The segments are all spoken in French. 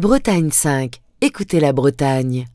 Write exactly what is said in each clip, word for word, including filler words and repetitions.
Bretagne cinq, écoutez la Bretagne.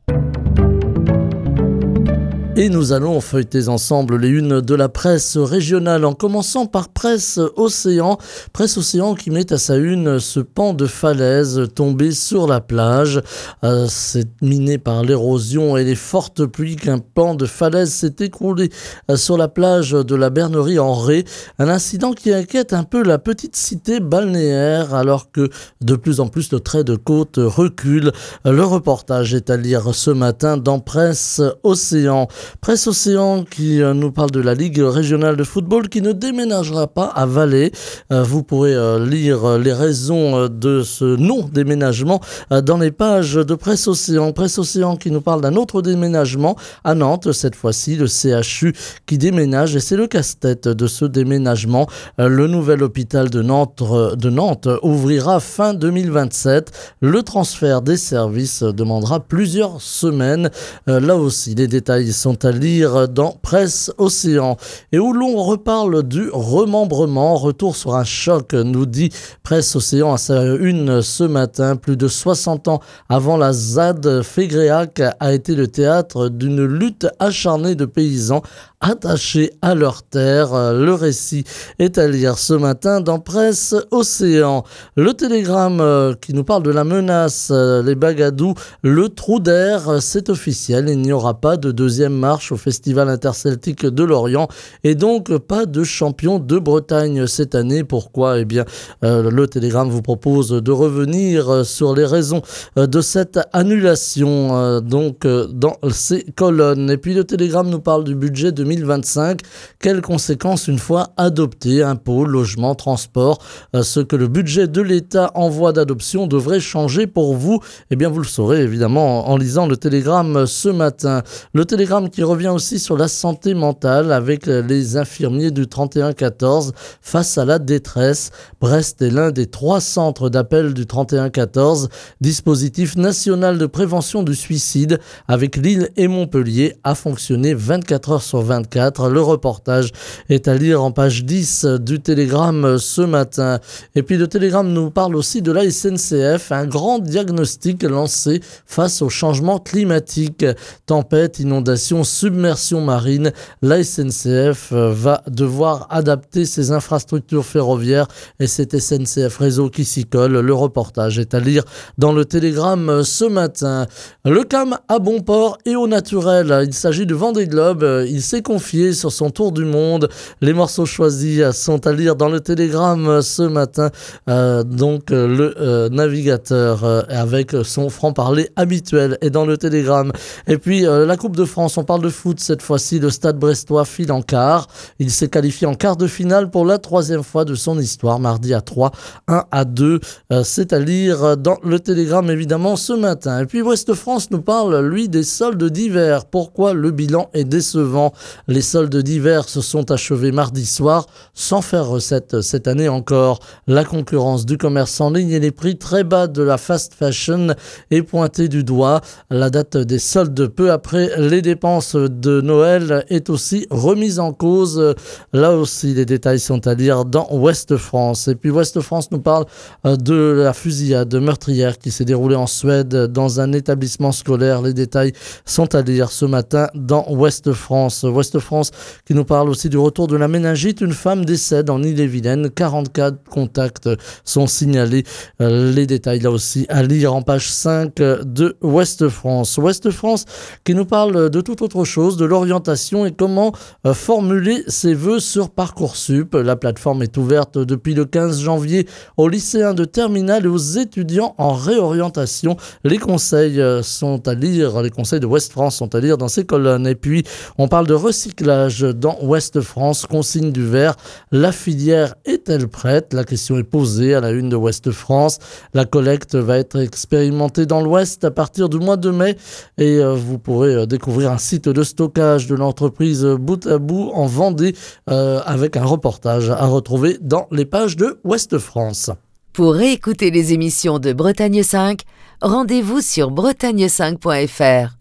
Et nous allons feuilleter ensemble les unes de la presse régionale, en commençant par Presse Océan. Presse Océan qui met à sa une ce pan de falaise tombé sur la plage. Euh, c'est miné par l'érosion et les fortes pluies qu'un pan de falaise s'est écroulé euh, sur la plage de la Bernerie en Ré. Un incident qui inquiète un peu la petite cité balnéaire alors que de plus en plus le trait de côte recule. Le reportage est à lire ce matin dans Presse Océan. Presse Océan qui nous parle de la Ligue régionale de football qui ne déménagera pas à Valais. Vous pourrez lire les raisons de ce non-déménagement dans les pages de Presse Océan. Presse Océan qui nous parle d'un autre déménagement à Nantes, cette fois-ci le C H U qui déménage et c'est le casse-tête de ce déménagement. Le nouvel hôpital de Nantes, de Nantes ouvrira fin deux mille vingt-sept. Le transfert des services demandera plusieurs semaines. Là aussi, les détails sont à lire dans Presse Océan. Et où l'on reparle du remembrement, retour sur un choc, nous dit Presse Océan à sa une ce matin. Plus de soixante ans avant la Z A D, Fégréac a été le théâtre d'une lutte acharnée de paysans attachés à leur terre. Le récit est à lire ce matin dans Presse Océan. Le Télégramme qui nous parle de la menace, les Bagadous, le trou d'air, c'est officiel. Il n'y aura pas de deuxième marche au Festival interceltique de Lorient et donc pas de champion de Bretagne cette année. Pourquoi ? Eh bien, euh, le Télégramme vous propose de revenir sur les raisons de cette annulation euh, donc euh, dans ces colonnes. Et puis le Télégramme nous parle du budget deux mille vingt-cinq. Quelles conséquences une fois adopté ? Impôts, logement, transport. Euh, ce que le budget de l'État en voie d'adoption devrait changer pour vous, eh bien vous le saurez évidemment en, en lisant le Télégramme ce matin. Le Télégramme qui revient aussi sur la santé mentale avec les infirmiers du trente et un quatorze face à la détresse. Brest est l'un des trois centres d'appel du trente et un quatorze, dispositif national de prévention du suicide avec Lille et Montpellier a fonctionné vingt-quatre heures sur vingt-quatre. Le reportage est à lire en page dix du Télégramme ce matin. Et puis le Télégramme nous parle aussi de la S N C F, un grand diagnostic lancé face au changement climatique. Tempête, inondations, submersion marine, la S N C F va devoir adapter ses infrastructures ferroviaires et c'est S N C F Réseau qui s'y colle. Le reportage est à lire dans le Télégramme ce matin. Le C A M à bon port et au naturel. Il s'agit de Vendée Globe. Il s'est confié sur son tour du monde. Les morceaux choisis sont à lire dans le Télégramme ce matin. Euh, donc le euh, navigateur euh, avec son franc-parler habituel est dans le Télégramme. Et puis euh, la Coupe de France, on parle de foot cette fois-ci. Le Stade brestois file en quart. Il s'est qualifié en quart de finale pour la troisième fois de son histoire. Mardi à trois, un à deux. Euh, c'est à lire dans le Télégramme évidemment ce matin. Et puis Ouest France nous parle, lui, des soldes d'hiver. Pourquoi le bilan est décevant ? Les soldes d'hiver se sont achevés mardi soir sans faire recette cette année encore. La concurrence du commerce en ligne et les prix très bas de la fast fashion est pointée du doigt. La date des soldes peu après les dépenses de Noël est aussi remise en cause. Là aussi, les détails sont à lire dans Ouest France. Et puis Ouest France nous parle de la fusillade meurtrière qui s'est déroulée en Suède dans un établissement scolaire. Les détails sont à lire ce matin dans Ouest France. Ouest France qui nous parle aussi du retour de la méningite. Une femme décède en Ille-et-Vilaine. quarante-quatre contacts sont signalés. Les détails là aussi à lire en page cinq de Ouest France. Ouest France qui nous parle de toute autre chose, de l'orientation et comment euh, formuler ses vœux sur Parcoursup. La plateforme est ouverte depuis le quinze janvier aux lycéens de terminale et aux étudiants en réorientation. Les conseils euh, sont à lire, les conseils de Ouest France sont à lire dans ces colonnes. Et puis, on parle de recyclage dans Ouest France, consigne du verre. La filière est-elle prête ? La question est posée à la une de Ouest France. La collecte va être expérimentée dans l'Ouest à partir du mois de mai et euh, vous pourrez euh, découvrir un site de stockage de l'entreprise Bout à Bout en Vendée euh, avec un reportage à retrouver dans les pages de Ouest France. Pour réécouter les émissions de Bretagne cinq, rendez-vous sur bretagne cinq point f r.